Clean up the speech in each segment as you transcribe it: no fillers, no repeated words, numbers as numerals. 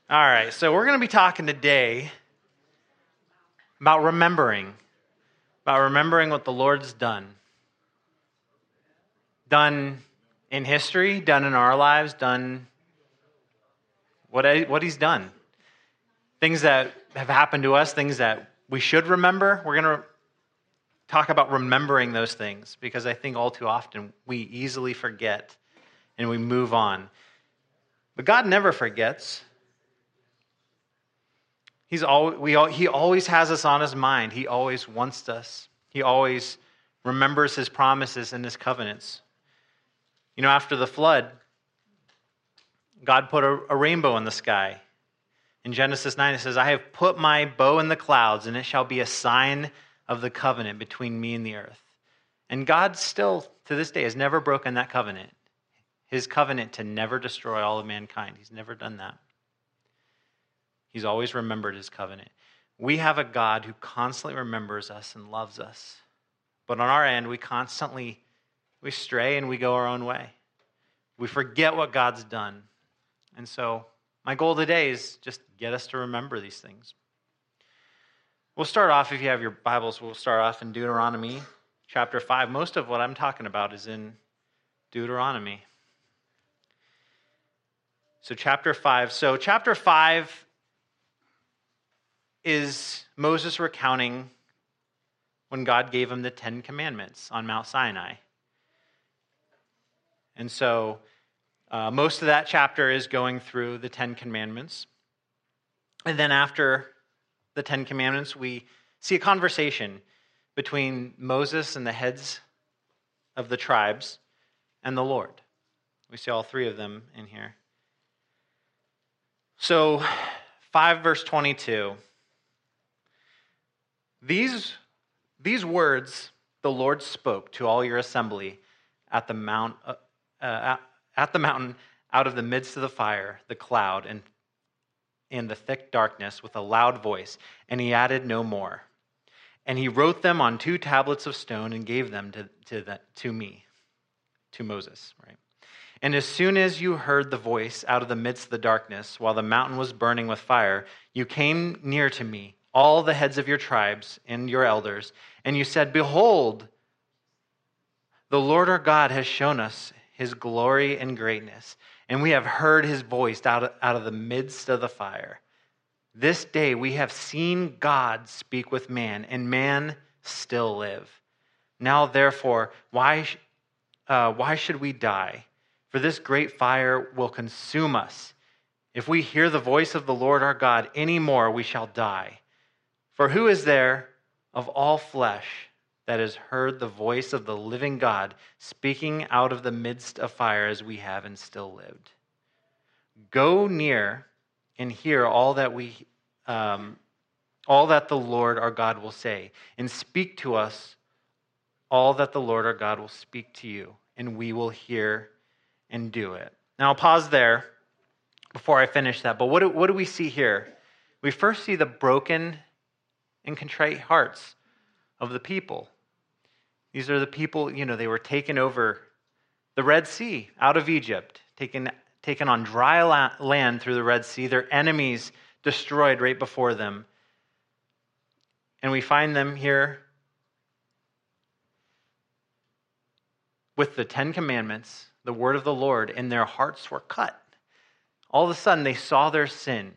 All right, so we're going to be talking today about remembering what the Lord's done. Done in history, done in our lives, done what he's done. Things that have happened to us, things that we should remember. We're going to talk about remembering those things because I think all too often we easily forget and we move on. But God never forgets. He always has us on his mind. He always wants us. He always remembers his promises and his covenants. You know, after the flood, God put a rainbow in the sky. In Genesis 9, it says, I have put my bow in the clouds, and it shall be a sign of the covenant between me and the earth. And God still, to this day, has never broken that covenant. His covenant to never destroy all of mankind. He's never done that. He's always remembered his covenant. We have a God who constantly remembers us and loves us. But on our end, we stray and we go our own way. We forget what God's done. And so my goal today is just get us to remember these things. We'll start off, if you have your Bibles, we'll start off in Deuteronomy chapter 5. Most of what I'm talking about is in Deuteronomy. So chapter 5. So chapter 5 is Moses recounting when God gave him the 10 Commandments on Mount Sinai. And so most of that chapter is going through the 10 Commandments. And then after the 10 Commandments, we see a conversation between Moses and the heads of the tribes and the Lord. We see all three of them in here. So 5 verse 22. These words the Lord spoke to all your assembly at the mountain out of the midst of the fire, the cloud, and the thick darkness with a loud voice, and he added no more. And he wrote them on 2 tablets of stone and gave them to Moses. Right? And as soon as you heard the voice out of the midst of the darkness, while the mountain was burning with fire, you came near to me, all the heads of your tribes and your elders, and you said, Behold, the Lord our God has shown us his glory and greatness, and we have heard his voice out of the midst of the fire. This day we have seen God speak with man, and man still live. Now therefore, why should we die? For this great fire will consume us. If we hear the voice of the Lord our God any more, we shall die. For who is there of all flesh that has heard the voice of the living God speaking out of the midst of fire as we have and still lived? Go near and hear all that the Lord our God will say, and speak to us all that the Lord our God will speak to you, and we will hear and do it. Now I'll pause there before I finish that. But what do we see here? We first see the broken and contrite hearts of the people. These are the people, they were taken over the Red Sea out of Egypt, taken on dry land through the Red Sea, their enemies destroyed right before them. And we find them here with the 10 Commandments, the word of the Lord, and their hearts were cut. All of a sudden, they saw their sin.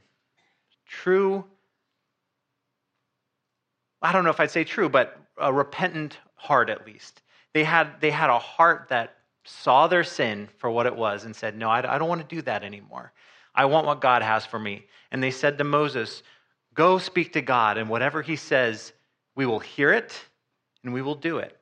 I don't know if I'd say true, but a repentant heart at least. They had a heart that saw their sin for what it was and said, no, I don't want to do that anymore. I want what God has for me. And they said to Moses, go speak to God, and whatever he says, we will hear it and we will do it.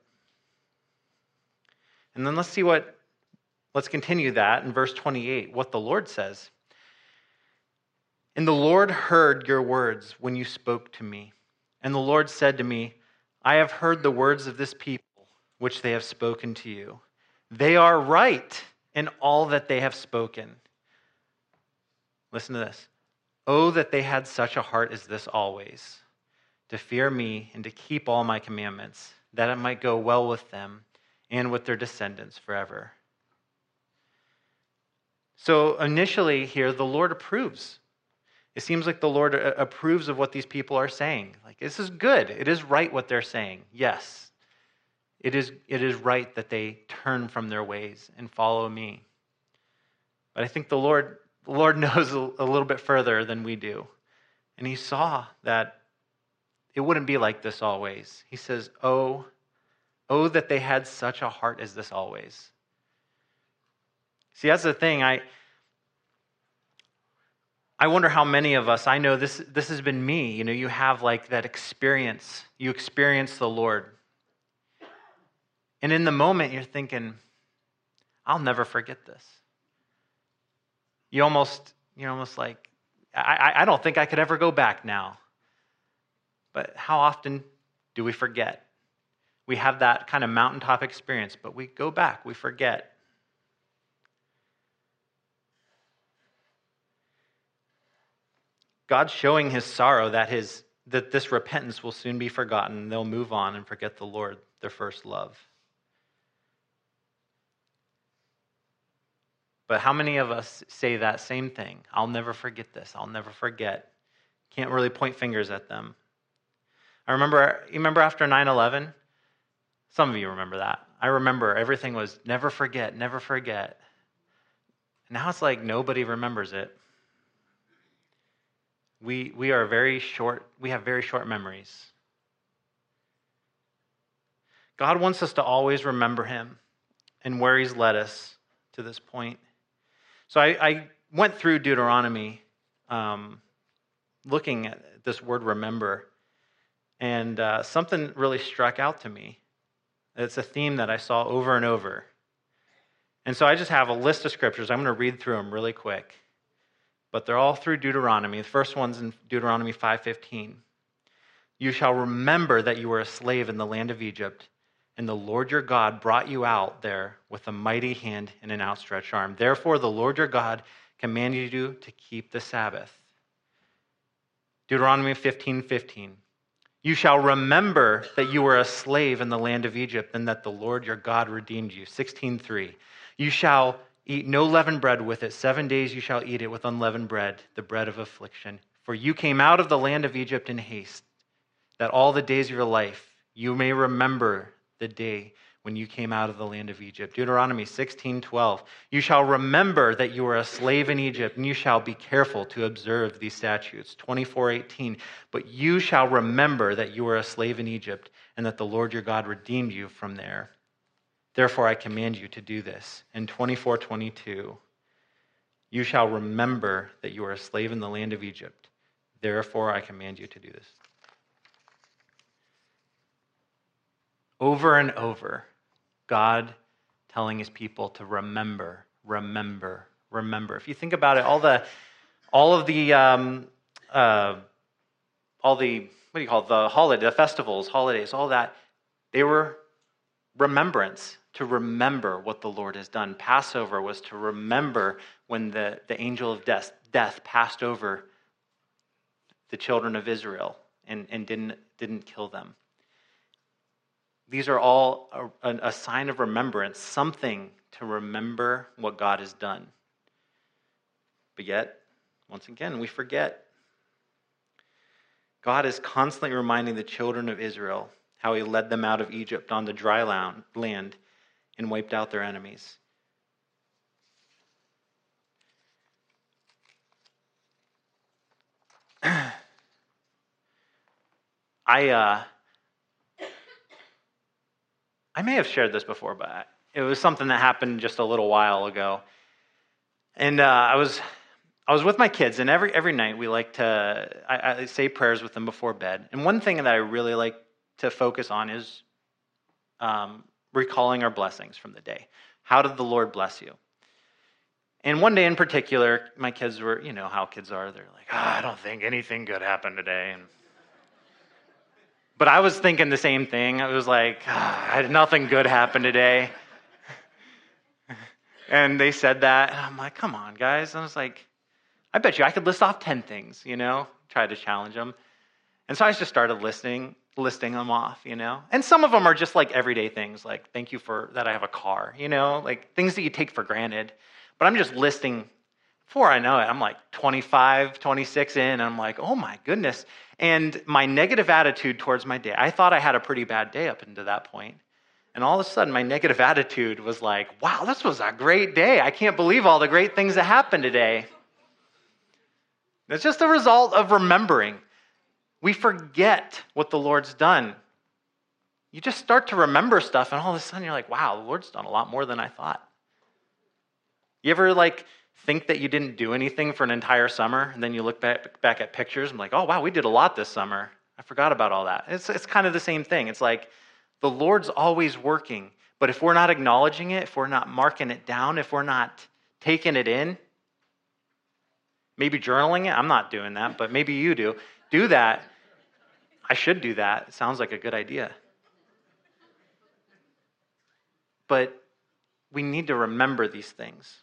And then let's continue that in verse 28, what the Lord says. And the Lord heard your words when you spoke to me. And the Lord said to me, I have heard the words of this people, which they have spoken to you. They are right in all that they have spoken. Listen to this. Oh, that they had such a heart as this always, to fear me and to keep all my commandments, that it might go well with them and with their descendants forever. So initially here, the Lord approves. It seems like the Lord approves of what these people are saying. Like, this is good. It is right what they're saying. Yes, it is right that they turn from their ways and follow me. But I think the Lord knows a little bit further than we do. And he saw that it wouldn't be like this always. He says, oh, that they had such a heart as this always. See, that's the thing. I wonder how many of us, I know this has been me, you have like that experience. You experience the Lord. And in the moment, you're thinking, I'll never forget this. You're almost like, I don't think I could ever go back now. But how often do we forget? We have that kind of mountaintop experience, but we go back, we forget. God's showing his sorrow that this repentance will soon be forgotten. They'll move on and forget the Lord, their first love. But how many of us say that same thing? I'll never forget this. I'll never forget. Can't really point fingers at them. You remember after 9/11? Some of you remember that. I remember everything was never forget, never forget. Now it's like nobody remembers it. We have very short memories. God wants us to always remember him and where he's led us to this point. So I went through Deuteronomy looking at this word remember, and something really struck out to me. It's a theme that I saw over and over. And so I just have a list of scriptures. I'm going to read through them really quick. But they're all through Deuteronomy. The first one's in Deuteronomy 5:15. You shall remember that you were a slave in the land of Egypt, and the Lord your God brought you out there with a mighty hand and an outstretched arm. Therefore, the Lord your God commanded you to keep the Sabbath. Deuteronomy 15:15. You shall remember that you were a slave in the land of Egypt, and that the Lord your God redeemed you. 16:3. You shall eat no leavened bread with it. 7 days you shall eat it with unleavened bread, the bread of affliction. For you came out of the land of Egypt in haste, that all the days of your life you may remember the day when you came out of the land of Egypt. Deuteronomy 16:12. You shall remember that you were a slave in Egypt, and you shall be careful to observe these statutes. 24:18. But you shall remember that you were a slave in Egypt, and that the Lord your God redeemed you from there. Therefore, I command you to do this. In 24:22, you shall remember that you are a slave in the land of Egypt. Therefore, I command you to do this. Over and over, God telling his people to remember, remember, remember. If you think about it, all the holiday, the festivals, holidays, all that, they were remembrance, to remember what the Lord has done. Passover was to remember when the angel of death passed over the children of Israel and didn't kill them. These are all a sign of remembrance, something to remember what God has done. But yet, once again, we forget. God is constantly reminding the children of Israel how he led them out of Egypt on the dry land and wiped out their enemies. I may have shared this before, but it was something that happened just a little while ago. And I was with my kids, and every night we like to I say prayers with them before bed. And one thing that I really like to focus on is recalling our blessings from the day. How did the Lord bless you? And one day in particular, my kids were, you know how kids are. They're like, I don't think anything good happened today. But I was thinking the same thing. I was like, nothing good happened today. And they said that, and I'm like, come on, guys. And I was like, I bet you I could list off 10 things, try to challenge them. And so I just started listing them off, And some of them are just like everyday things, like thank you for that I have a car, like things that you take for granted. But I'm just listing Before I know it, I'm like 25, 26 in, and I'm like, oh my goodness. And my negative attitude towards my day, I thought I had a pretty bad day up until that point. And all of a sudden, my negative attitude was like, wow, this was a great day. I can't believe all the great things that happened today. It's just a result of remembering. We forget what the Lord's done. You just start to remember stuff, and all of a sudden you're like, wow, the Lord's done a lot more than I thought. You ever think that you didn't do anything for an entire summer, and then you look back at pictures and like, oh, wow, we did a lot this summer. I forgot about all that. It's kind of the same thing. It's like the Lord's always working, but if we're not acknowledging it, if we're not marking it down, if we're not taking it in, maybe journaling it. I'm not doing that, but maybe you do. Do that. I should do that. It sounds like a good idea. But we need to remember these things.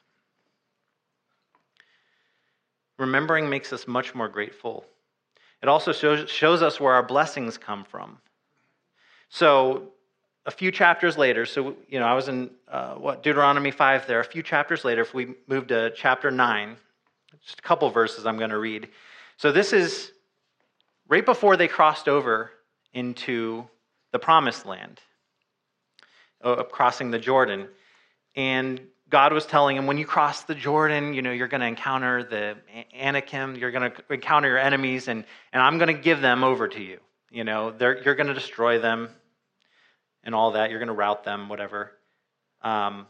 Remembering makes us much more grateful. It also shows us where our blessings come from. So a few chapters later, I was in Deuteronomy 5 there. A few chapters later, if we move to chapter 9, just a couple verses I'm going to read. So this is right before they crossed over into the promised land, crossing the Jordan. And God was telling him, when you cross the Jordan, you're going to encounter the Anakim, you're going to encounter your enemies, and I'm going to give them over to you. You're going to destroy them and all that. You're going to rout them, whatever. But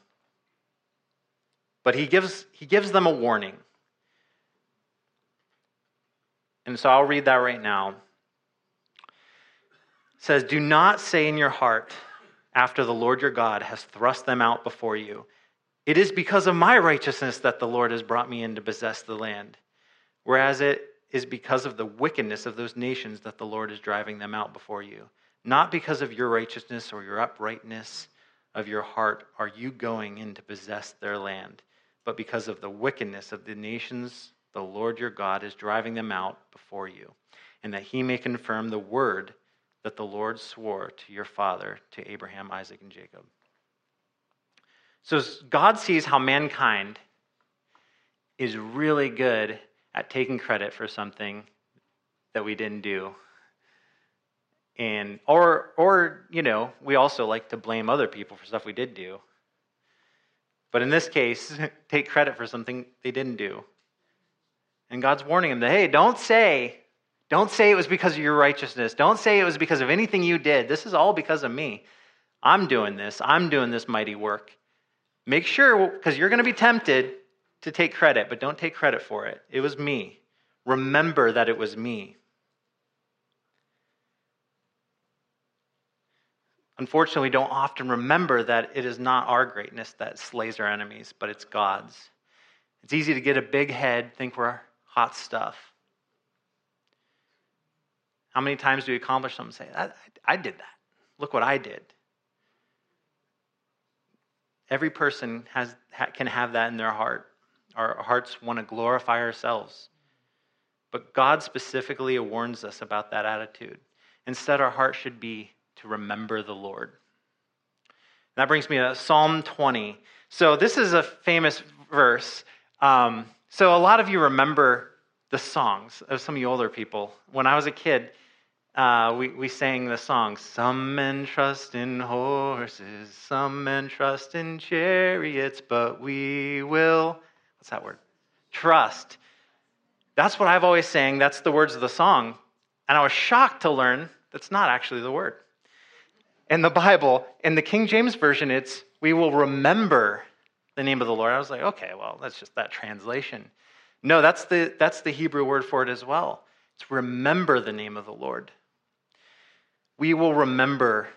he gives them a warning. And so I'll read that right now. It says, do not say in your heart, after the Lord your God has thrust them out before you, it is because of my righteousness that the Lord has brought me in to possess the land. Whereas it is because of the wickedness of those nations that the Lord is driving them out before you. Not because of your righteousness or your uprightness of your heart are you going in to possess their land, but because of the wickedness of the nations the Lord your God is driving them out before you, and that he may confirm the word that the Lord swore to your father, to Abraham, Isaac, and Jacob. So God sees how mankind is really good at taking credit for something that we didn't do. And we also like to blame other people for stuff we did do. But in this case, take credit for something they didn't do. And God's warning him that, hey, don't say it was because of your righteousness. Don't say it was because of anything you did. This is all because of me. I'm doing this mighty work. Make sure, because you're going to be tempted to take credit, but don't take credit for it. It was me. Remember that it was me. Unfortunately, we don't often remember that it is not our greatness that slays our enemies, but it's God's. It's easy to get a big head, think we're hot stuff. How many times do we accomplish something and say, I did that. Look what I did. Every person can have that in their heart. Our hearts want to glorify ourselves. But God specifically warns us about that attitude. Instead, our heart should be to remember the Lord. And that brings me to Psalm 20. So this is a famous verse. So a lot of you remember the songs of some of you older people. When I was a kid, we sang the song, some men trust in horses, some men trust in chariots, but we will, what's that word? Trust. That's what I've always sang. That's the words of the song. And I was shocked to learn that's not actually the word. In the Bible, in the King James Version, it's, we will remember the name of the Lord. I was like, okay, well, that's just that translation. No, that's the Hebrew word for it as well. It's remember the name of the Lord. We will remember.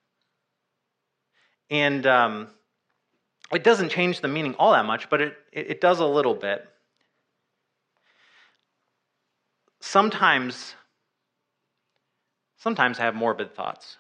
And it doesn't change the meaning all that much, but it does a little bit. Sometimes I have morbid thoughts.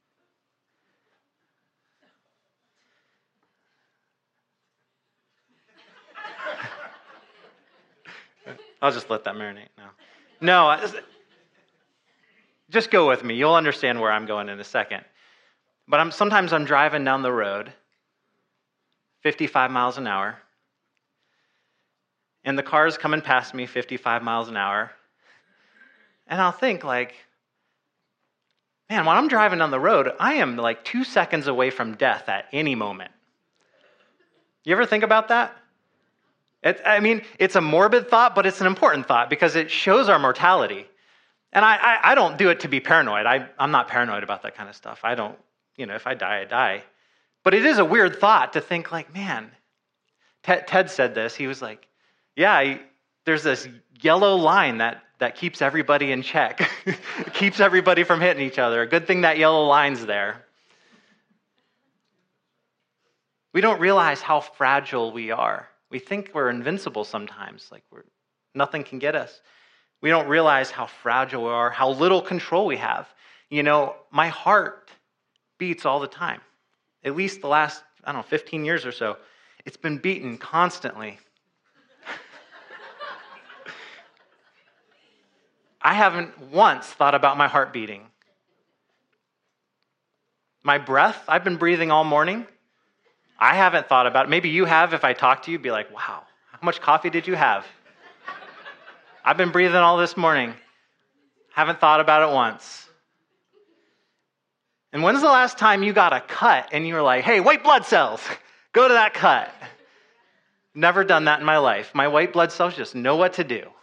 I'll just let that marinate now. No, just go with me. You'll understand where I'm going in a second. But sometimes I'm driving down the road, 55 miles an hour, and the car is coming past me 55 miles an hour. And I'll think like, man, when I'm driving down the road, I am like 2 seconds away from death at any moment. You ever think about that? It's a morbid thought, but it's an important thought because it shows our mortality. And I don't do it to be paranoid. I'm not paranoid about that kind of stuff. I don't, if I die, I die. But it is a weird thought to think like, man, Ted said this. He was like, yeah, there's this yellow line that keeps everybody in check, keeps everybody from hitting each other. A good thing that yellow line's there. We don't realize how fragile we are. We think we're invincible sometimes, like nothing can get us. We don't realize how fragile we are, how little control we have. My heart beats all the time. At least the last, 15 years or so. It's been beaten constantly. I haven't once thought about my heart beating. My breath, I've been breathing all morning. I haven't thought about it. Maybe you have. If I talk to you, be like, wow, how much coffee did you have? I've been breathing all this morning. Haven't thought about it once. And when's the last time you got a cut and you were like, hey, white blood cells, go to that cut? Never done that in my life. My white blood cells just know what to do.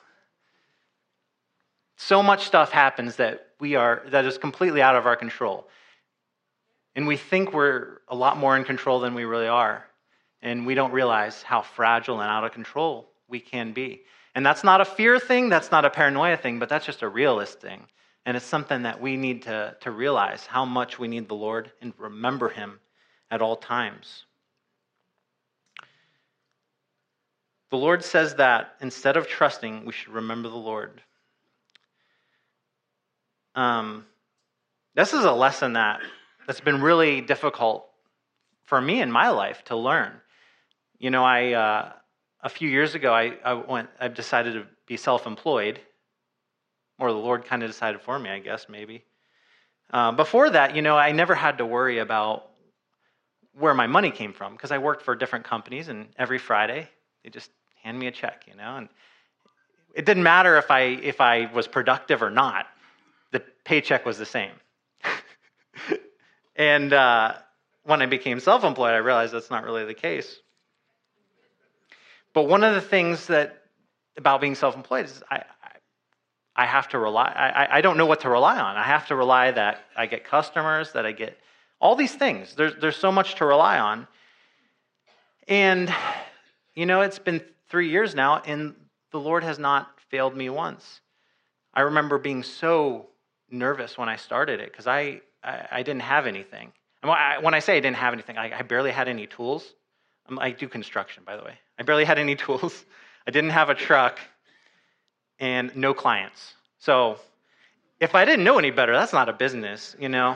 So much stuff happens that is completely out of our control. And we think we're a lot more in control than we really are. And we don't realize how fragile and out of control we can be. And that's not a fear thing, that's not a paranoia thing, but that's just a realist thing. And it's something that we need to realize how much we need the Lord and remember him at all times. The Lord says that instead of trusting, we should remember the Lord. This is a lesson that's been really difficult for me in my life to learn. A few years ago, I decided to be self-employed, or the Lord kind of decided for me, I guess, maybe. Before that, I never had to worry about where my money came from because I worked for different companies, and every Friday they just hand me a check, and it didn't matter if I was productive or not. The paycheck was the same. And when I became self-employed, I realized that's not really the case. But one of the things about being self-employed is I have to rely. I don't know what to rely on. I have to rely that I get customers, that I get all these things. There's so much to rely on. And, it's been 3 years now, and the Lord has not failed me once. I remember being so nervous when I started it because I didn't have anything. And when I say I didn't have anything, I barely had any tools. I do construction, by the way. I barely had any tools. I didn't have a truck and no clients. So if I didn't know any better, that's not a business,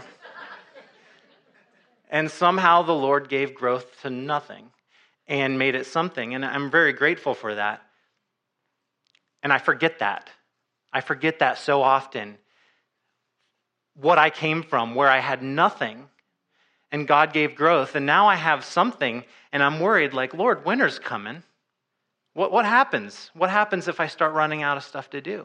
And somehow the Lord gave growth to nothing and made it something. And I'm very grateful for that. And I forget that. I forget that so often. What I came from, where I had nothing, and God gave growth, and now I have something, and I'm worried, like, Lord, winter's coming. What happens? What happens if I start running out of stuff to do?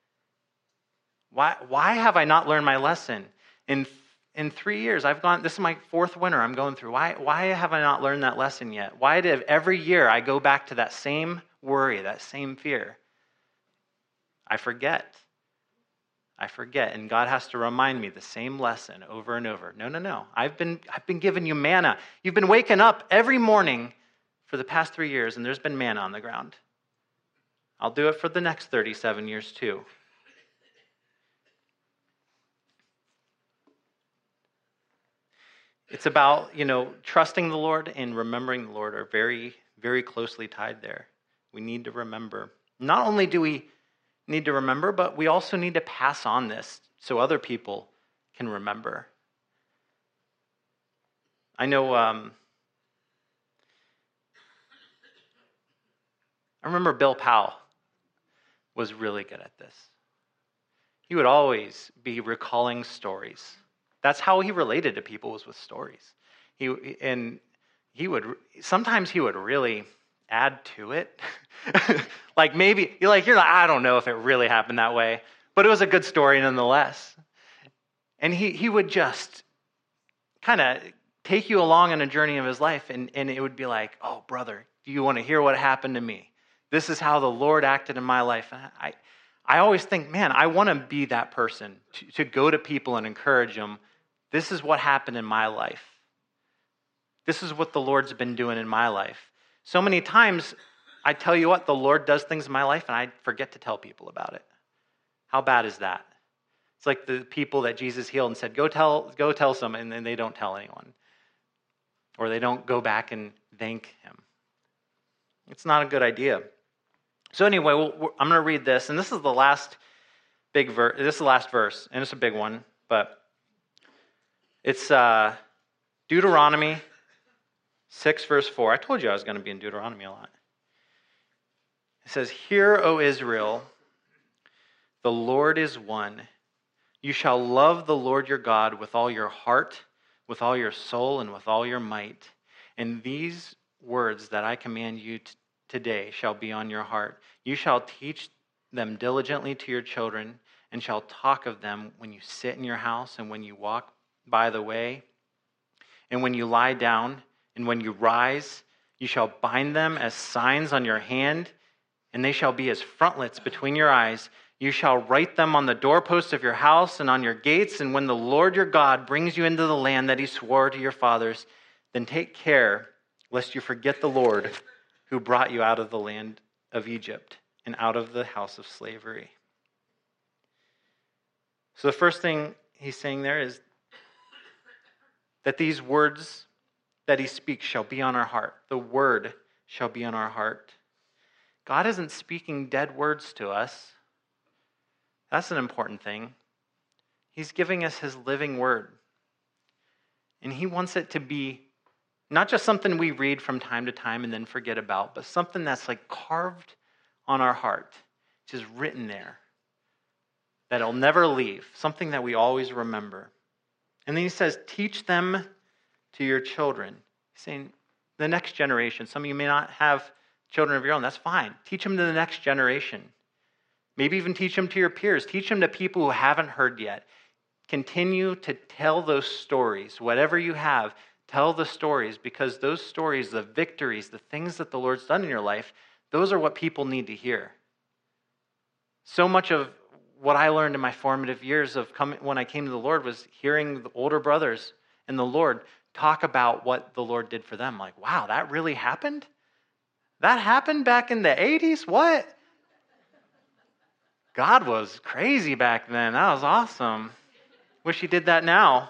Why have I not learned my lesson? In 3 years, this is my 4th winter I'm going through. Why have I not learned that lesson yet? Why did every year I go back to that same worry, that same fear? I forget, and God has to remind me the same lesson over and over. No. I've been giving you manna. You've been waking up every morning for the past 3 years, and there's been manna on the ground. I'll do it for the next 37 years too. It's about, trusting the Lord and remembering the Lord are very, very closely tied there. We need to remember. Not only do we need to remember, but we also need to pass on this so other people can remember. I know, I remember Bill Powell was really good at this. He would always be recalling stories. That's how he related to people, was with stories. Sometimes he would really add to it. Like maybe, you're like, I don't know if it really happened that way, but it was a good story nonetheless. And he would just kind of take you along on a journey of his life, and it would be like, oh, brother, do you want to hear what happened to me? This is how the Lord acted in my life. And I always think, man, I want to be that person to go to people and encourage them. This is what happened in my life. This is what the Lord's been doing in my life. So many times, I tell you what, the Lord does things in my life, and I forget to tell people about it. How bad is that? It's like the people that Jesus healed and said, go tell some, and then they don't tell anyone. Or they don't go back and thank him. It's not a good idea. So anyway, I'm going to read this, and this is the last big verse. This is the last verse, and it's a big one, but it's Deuteronomy 6, verse 4. I told you I was going to be in Deuteronomy a lot. It says, "Hear, O Israel, the Lord is one. You shall love the Lord your God with all your heart, with all your soul, and with all your might. And these words that I command you today shall be on your heart. You shall teach them diligently to your children, and shall talk of them when you sit in your house, and when you walk by the way, and when you lie down, and when you rise. You shall bind them as signs on your hand, and they shall be as frontlets between your eyes. You shall write them on the doorposts of your house and on your gates. And when the Lord your God brings you into the land that he swore to your fathers, then take care lest you forget the Lord who brought you out of the land of Egypt and out of the house of slavery." So the first thing he's saying there is that these words that he speaks shall be on our heart. The word shall be on our heart. God isn't speaking dead words to us. That's an important thing. He's giving us his living word. And he wants it to be not just something we read from time to time and then forget about, but something that's like carved on our heart, just written there, that'll never leave, something that we always remember. And then he says, teach them to your children. He's saying the next generation. Some of you may not have children of your own. That's fine. Teach them to the next generation. Maybe even teach them to your peers. Teach them to people who haven't heard yet. Continue to tell those stories. Whatever you have, tell the stories, because those stories, the victories, the things that the Lord's done in your life, those are what people need to hear. So much of what I learned in my formative years of when I came to the Lord was hearing the older brothers in the Lord talk about what the Lord did for them. Like, wow, that really happened? That happened back in the 80s? What? God was crazy back then. That was awesome. Wish he did that now.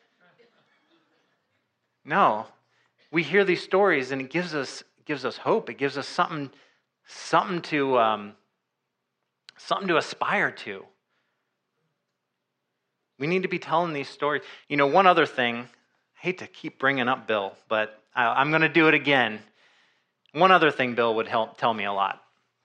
No. We hear these stories and it gives us hope. It gives us something to aspire to. We need to be telling these stories. You know, one other thing, I hate to keep bringing up Bill, but I'm going to do it again. One other thing Bill would tell me a lot.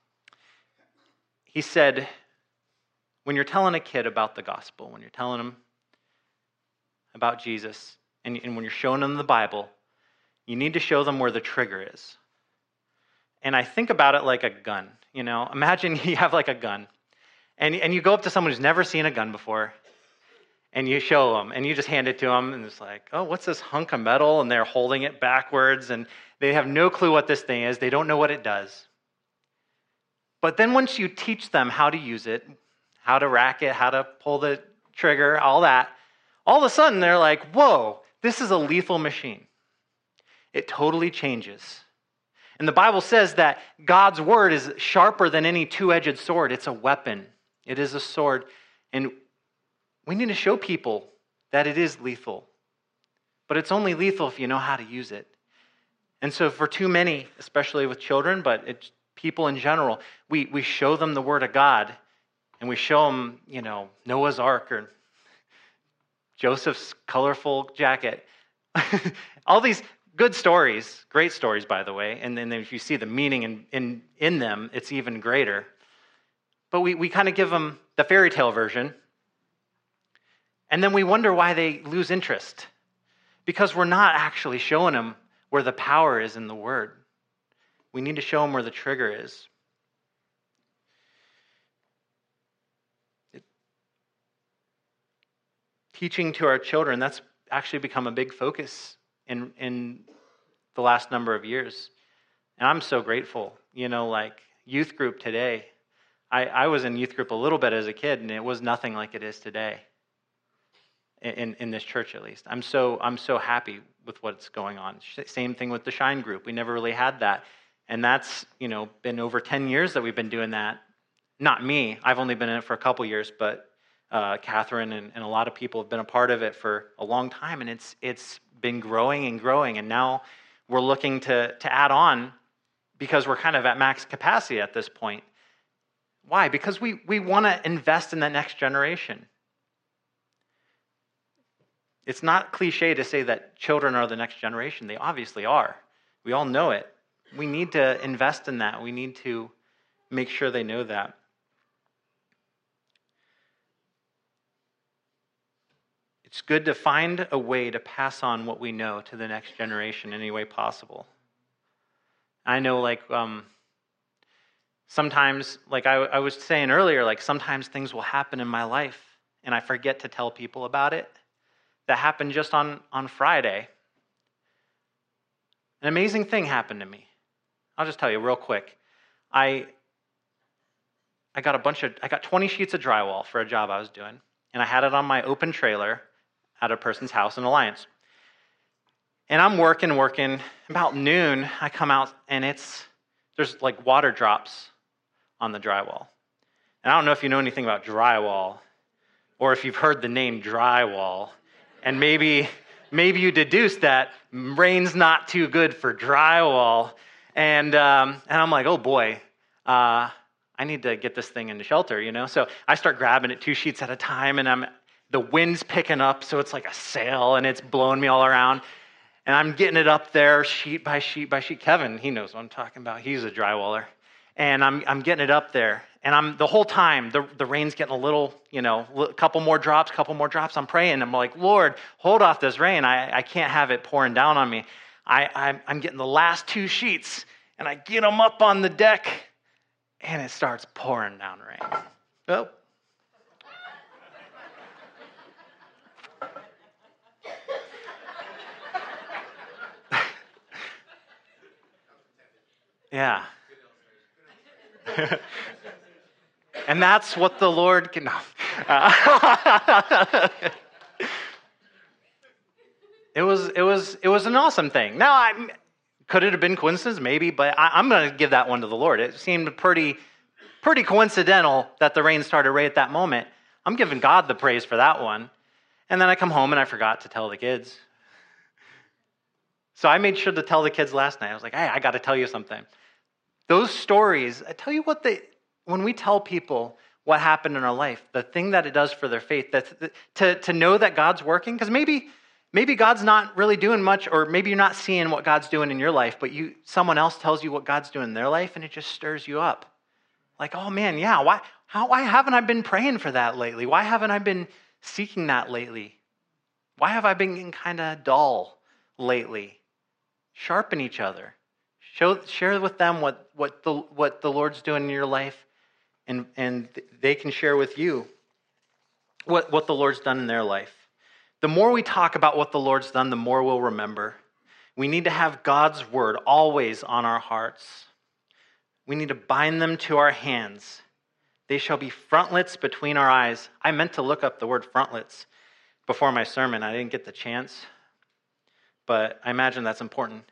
He said, when you're telling a kid about the gospel, when you're telling them about Jesus, and when you're showing them the Bible, you need to show them where the trigger is. And I think about it like a gun. You know, imagine you have like a gun, and you go up to someone who's never seen a gun before, and you show them, and you just hand it to them, and it's like, oh, what's this hunk of metal? And they're holding it backwards, and they have no clue what this thing is. They don't know what it does. But then once you teach them how to use it, how to rack it, how to pull the trigger, all that, all of a sudden they're like, whoa, this is a lethal machine. It totally changes. And the Bible says that God's word is sharper than any two-edged sword. It's a weapon. It is a sword. And we need to show people that it is lethal. But it's only lethal if you know how to use it. And so for too many, especially with children, but it's people in general, we show them the word of God, and we show them, you know, Noah's Ark or Joseph's colorful jacket. All these good stories, great stories, by the way. And then if you see the meaning in them, it's even greater. But we kind of give them the fairy tale version. And then we wonder why they lose interest. Because we're not actually showing them where the power is in the word. We need to show them where the trigger is. Teaching to our children, that's actually become a big focus in the last number of years. And I'm so grateful. Like youth group today, I was in youth group a little bit as a kid, and it was nothing like it is today. In this church, at least, I'm so happy with what's going on. Same thing with the Shine group. We never really had that, and that's been over 10 years that we've been doing that. Not me. I've only been in it for a couple years, but Catherine and a lot of people have been a part of it for a long time, and it's been growing and growing. And now we're looking to add on because we're kind of at max capacity at this point. Why? Because we want to invest in that next generation. It's not cliche to say that children are the next generation. They obviously are. We all know it. We need to invest in that. We need to make sure they know that. It's good to find a way to pass on what we know to the next generation any way possible. I know, sometimes, like I was saying earlier, sometimes things will happen in my life and I forget to tell people about it. That happened just on Friday. An amazing thing happened to me. I'll just tell you real quick. I got 20 sheets of drywall for a job I was doing, and I had it on my open trailer at a person's house in Alliance. And I'm working. About noon, I come out, and there's water drops on the drywall. And I don't know if you know anything about drywall, or if you've heard the name drywall. And maybe you deduce that rain's not too good for drywall. And I'm like, oh boy, I need to get this thing into shelter, So I start grabbing it 2 sheets at a time, and the wind's picking up, so it's like a sail, and it's blowing me all around. And I'm getting it up there sheet by sheet by sheet. Kevin, he knows what I'm talking about. He's a drywaller. And I'm getting it up there. And the whole time, the rain's getting a little, a couple more drops. I'm praying. I'm like, Lord, hold off this rain. I can't have it pouring down on me. I'm getting the last 2 sheets, and I get them up on the deck, and it starts pouring down rain. Oh. Yeah. And that's what the Lord can. No. It was an awesome thing. Now, could it have been coincidence? Maybe, but I'm going to give that one to the Lord. It seemed pretty coincidental that the rain started right at that moment. I'm giving God the praise for that one. And then I come home and I forgot to tell the kids. So I made sure to tell the kids last night. I was like, hey, I got to tell you something. Those stories, I tell you what, when we tell people what happened in our life, the thing that it does for their faith, to know that God's working, because maybe God's not really doing much, or maybe you're not seeing what God's doing in your life, but someone else tells you what God's doing in their life, and it just stirs you up. Like, oh man, yeah, why haven't I been praying for that lately? Why haven't I been seeking that lately? Why have I been getting kind of dull lately? Sharpen each other. Share with them what the Lord's doing in your life, and they can share with you what the Lord's done in their life. The more we talk about what the Lord's done, the more we'll remember. We need to have God's word always on our hearts. We need to bind them to our hands. They shall be frontlets between our eyes. I meant to look up the word frontlets before my sermon. I didn't get the chance, but I imagine that's important.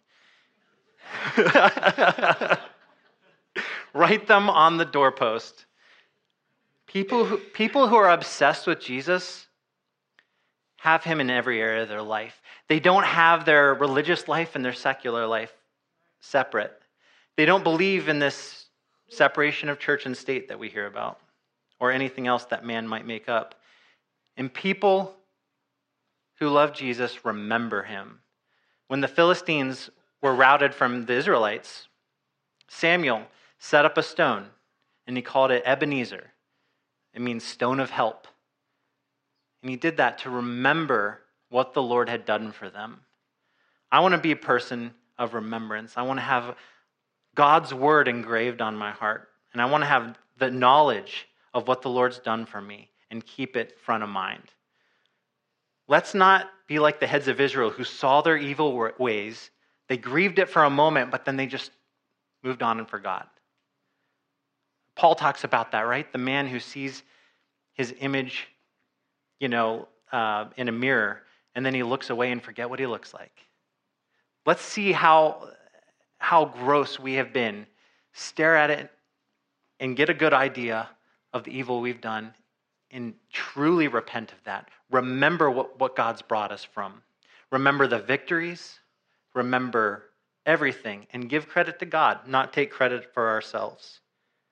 Write them on the doorpost. People who are obsessed with Jesus have him in every area of their life. They don't have their religious life and their secular life separate. They don't believe in this separation of church and state that we hear about, or anything else that man might make up. And people who love Jesus remember him. When the Philistines were routed from the Israelites, Samuel set up a stone, and he called it Ebenezer. It means stone of help. And he did that to remember what the Lord had done for them. I want to be a person of remembrance. I want to have God's word engraved on my heart. And I want to have the knowledge of what the Lord's done for me and keep it front of mind. Let's not be like the heads of Israel who saw their evil ways. They grieved it for a moment, but then they just moved on and forgot. Paul talks about that, right? The man who sees his image, in a mirror, and then he looks away and forget what he looks like. Let's see how gross we have been. Stare at it and get a good idea of the evil we've done and truly repent of that. Remember what God's brought us from. Remember the victories. Remember everything. And give credit to God, not take credit for ourselves.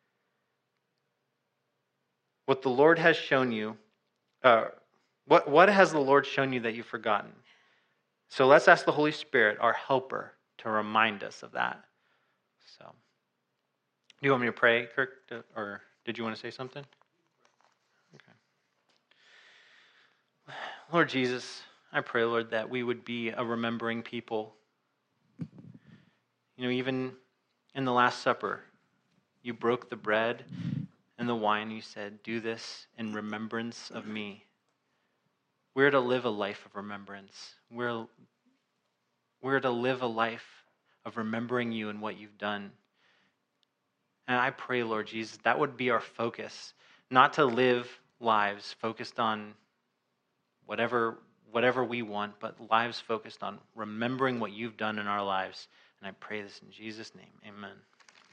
What the Lord has shown you, what has the Lord shown you that you've forgotten? So let's ask the Holy Spirit, our helper, to remind us of that. So, do you want me to pray, Kirk, or did you want to say something? Okay. Lord Jesus, I pray, Lord, that we would be a remembering people. Even in the Last Supper, you broke the bread and the wine. You said, "Do this in remembrance of me." We're to live a life of remembrance. We're to live a life of remembering you and what you've done. And I pray, Lord Jesus, that would be our focus, not to live lives focused on whatever we want, but lives focused on remembering what you've done in our lives. And I pray this in Jesus' name. Amen.